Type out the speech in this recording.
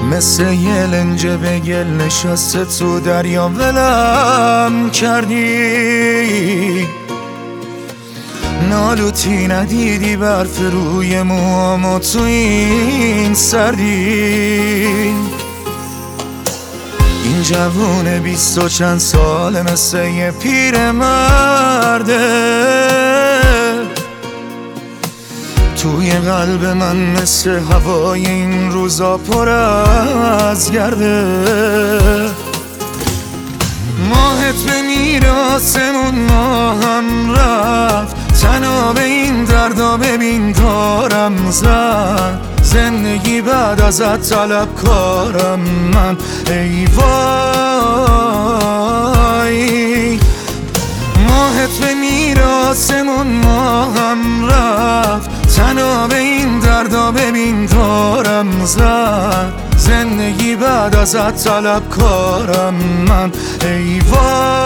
مثل یه لنجه به گل نشسته تو دریا ولم کردی، نالوتی ندیدی برف روی موامو تو این سردی. این جوون 20 و چند ساله مثل یه پیر مرده، توی قلب من مثل هوای این روزا پر از گرده. ماهت بمیره آسمون ماهم رفت، تنها به این دردا ببین دارم زد. زندگی بعد ازت طلب کارم من، ای وای. ماهت بمیره آسمون ماهم رفت، تنها به این دردا ببین دارم زد. زندگی بعد ازت طلب کارم من، ای وای.